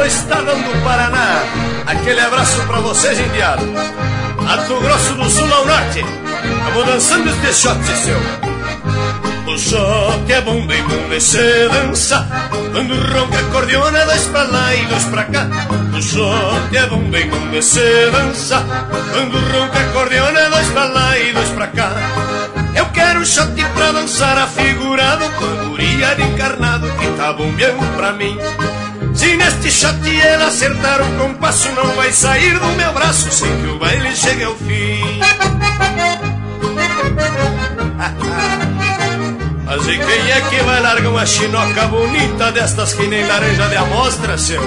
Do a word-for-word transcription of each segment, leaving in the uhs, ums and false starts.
Alô, Estadão do Paraná, aquele abraço pra vocês, indianos. Mato Grosso do Sul ao norte, vamos dançando este shot seu. O shot é bom, bem bom de se dançar, quando ronca a cordiona, dois pra lá e dois pra cá. O shot é bom, bem bom de se dançar, quando ronca a cordiona, dois pra lá e dois pra cá. Eu quero um shot pra dançar afigurado, com a guria de encarnado que tá bombeando pra mim. Se neste shot ela acertar o compasso, não vai sair do meu braço sem que o baile chegue ao fim. Mas e quem é que vai largar uma chinoca bonita destas que nem laranja de amostra, seu?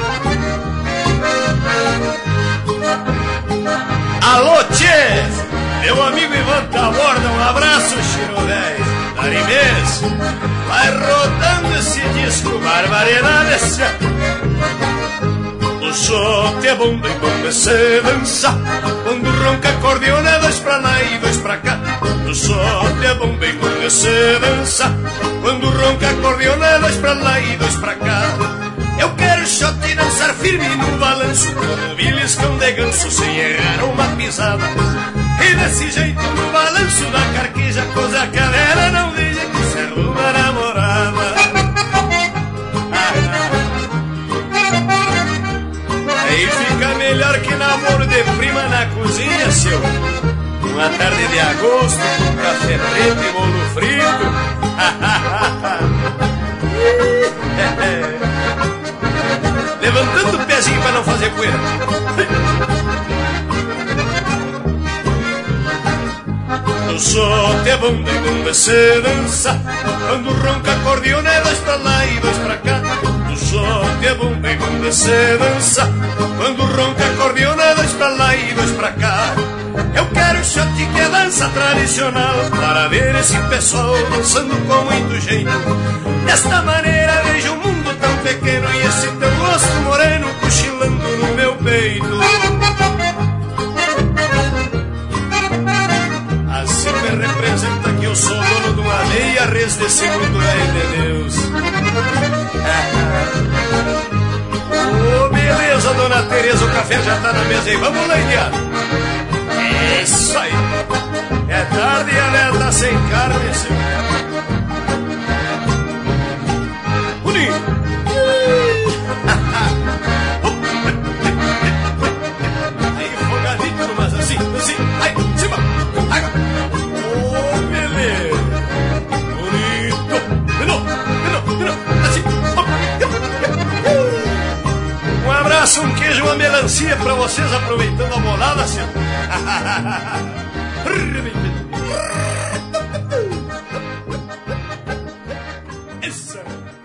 Alô, tchê! Meu amigo Ivan Taborda, um abraço, Chiro dez. Darimês, vai rodando esse disco, barbaridade. O shot é bom, bem bom de se dançar, quando ronca a cordiona, dois pra lá e dois pra cá. O shot é bom, bem bom de se dançar, quando ronca a cordiona, dois pra lá e dois pra cá. Eu quero shot e dançar firme no balanço, com um beliscão de ganso sem errar uma pisada. E desse jeito no balanço da carqueja, coisa que a vela não veja que serve uma namorada. Aí fica melhor que namoro de prima na cozinha, seu. Uma tarde de agosto, com café preto e bolo frito. Levantando o pezinho pra não fazer poeira. O shot é bom, é bom de se dançar, quando ronca a cordiona, é dois pra lá e dois pra cá. O shot é bom, é bom de se dançar, quando ronca a cordiona, é dois pra lá e dois pra cá. Eu quero shot que é dança tradicional, para ver esse pessoal dançando com muito jeito. Desta maneira vejo o mundo tão pequeno e esse teu rosto moreno cochilando no meu peito. Assim me representa que eu sou dono de uma meia res desse mundo aí de Deus. Oh, beleza, dona Tereza, o café já tá na mesa aí. Vamos lá, indiano. Isso aí. É tarde e a velha tá sem carne, seu. Bonito. Aí, folgadito, mas assim, assim. Aí, cima. Água. Oh, beleza. Bonito. De novo, de novo, de novo. Assim. Um abraço, um queijo, uma melancia pra vocês, aproveitando a bolada, seu. Isso.